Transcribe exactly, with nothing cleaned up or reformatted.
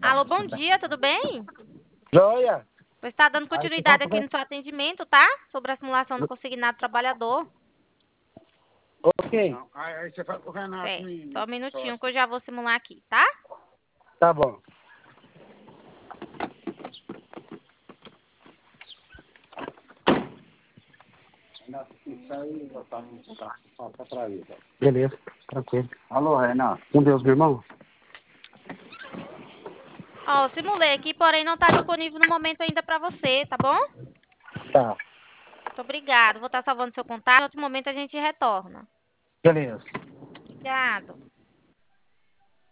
Alô, bom dia, tudo bem? Joia! Vou estar dando Aí você continuidade fala aqui pra... no seu atendimento, tá? Sobre a simulação do consignado trabalhador. Ok, Aí, aí você fala com o Renato Certo. e Só um minutinho que sócio. eu já vou simular aqui, tá? tá bom. Renato, isso aí já tá no carro. Ó, tá pra aí, tá? Beleza, tranquilo. Alô, Renato. Com Deus, meu irmão. Ó, eu simulei aqui, porém não está disponível no momento ainda para você, tá bom? Tá, Muito obrigado. Vou estar salvando seu contato. Em outro momento a gente retorna. beleza. Obrigado.